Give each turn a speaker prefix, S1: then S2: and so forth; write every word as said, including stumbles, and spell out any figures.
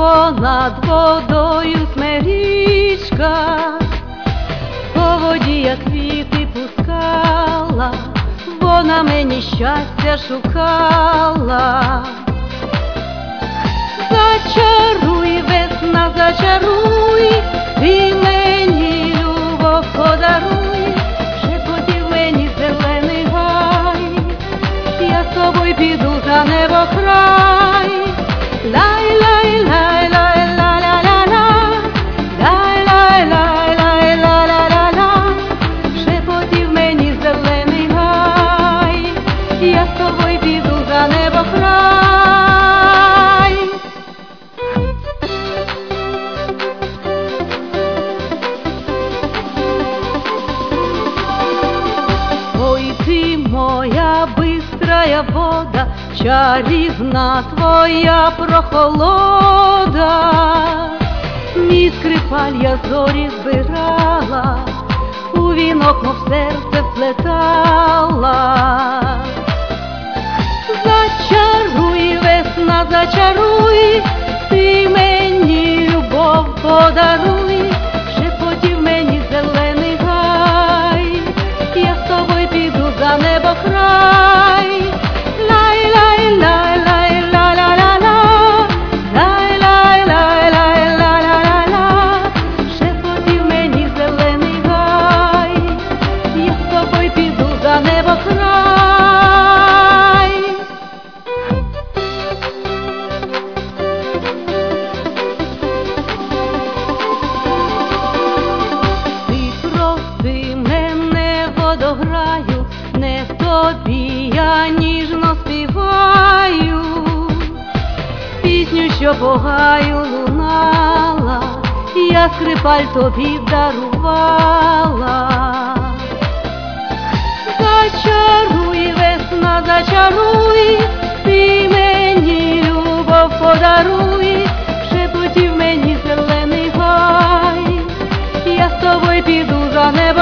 S1: понад водою смерічка, по воді я квіти пускала, вона мені щастя шукала. Зачаруй, весна, зачаруй, ти мені любов подаруй, шепотів мені зелений гай, я з тобою піду за небокрай. Лай, лай, лай, лай, ла, ла, ла, ла, лай, лай, лай, лай, ла, ла, ла, ла, шепотів мені зелений гай, я з тобою піду за небокрай. Ой, ты моя быстрая вода, чарівна твоя прохолода, мій скрипаль я зорі збирала, у вінок мов серце вплетала. Зачаруй, весна, зачаруй, ти мені любов подаруй, шепотів мені зелений гай, я з тобою піду за небокрай. Лай, лай, лай, лай, ла, ла, ла, ла, лай, лай, лай, лай, ла, ла, ла, ла, шепотів мені зелений гай, я з тобою піду за небокрай. Ти прости мене, водограю, не тобі я ніжно співаю, пісню, що по гаю лунала, я скрипаль тобі дарувала. Зачаруй, весна, зачаруй, ти мені любов подаруй, шепотів мені зелений гай, я з тобою піду за небо.